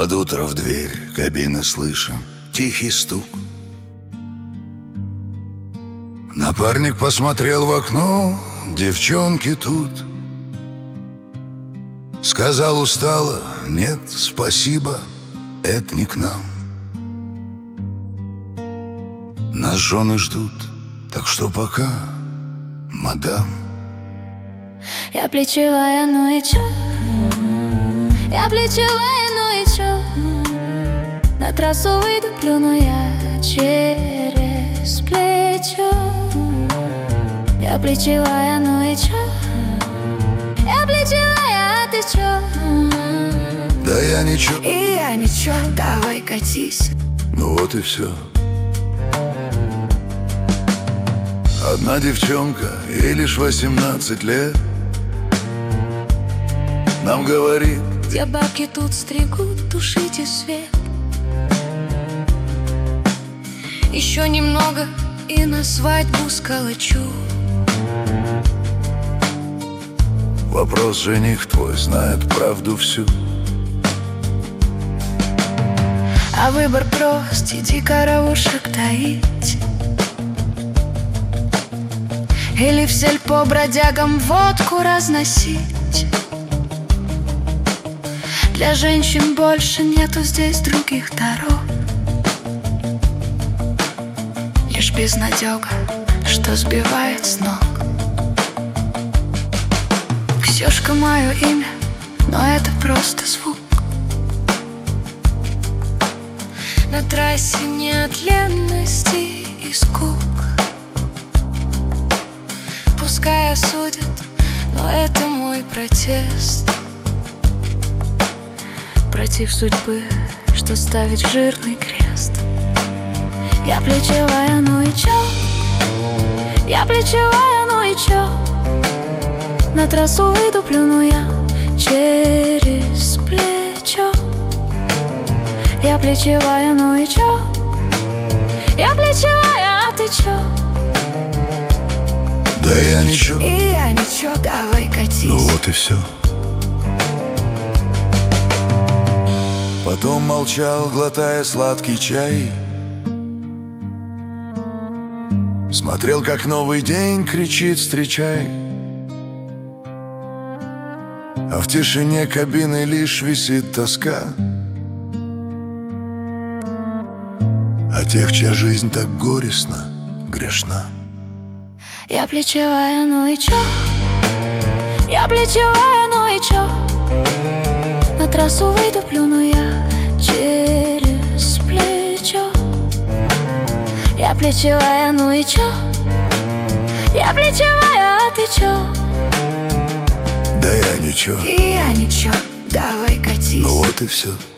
Под утро в дверь кабины слышим тихий стук. Напарник посмотрел в окно, девчонки тут. Сказал устало: нет, спасибо, это не к нам. Нас жены ждут, так что пока, мадам. Я плечевая, ну и чё? Я плечевая, ну и чё? На трассу выйду, плюну я через плечо. Я плечевая, ну и чё? Я плечевая, а ты чё? Да я ничего. И я ничего, давай катись. Ну вот и все. Одна девчонка, ей лишь 18 лет, нам говорит: где бабки тут стригут, тушите свет. Еще немного и на свадьбу сколочу. вопрос жених твой знает правду всю. А выбор прост, иди коровушек таить. Или в сельпо бродягам водку разносить. Для женщин больше нету здесь других дорог. Лишь безнадега, что сбивает с ног. Ксюшка мое имя, но это просто звук. На трассе нет ленности и скук. Пускай осудят, но это мой протест против судьбы, что ставит жирный крест. Я плечевая, ну и чё? Я плечевая, ну и чё? На трассу выйду, плюну я через плечо. Я плечевая, ну и чё? Я плечевая, а ты чё? Да я ничего. И я ничего, давай катись. Ну вот и все. Потом молчал, глотая сладкий чай. Смотрел, как новый день кричит: встречай. А в тишине кабины лишь висит тоска о тех, чья жизнь так горестна, грешна. Я плечевая, ну и чё? Я плечевая, ну и чё? На трассу выйду, плюну я через плечо. Я плечевая, ну и чё? Я плечевая, а ты чё? Да я ничего. И я ничего, давай катись. Ну вот и все.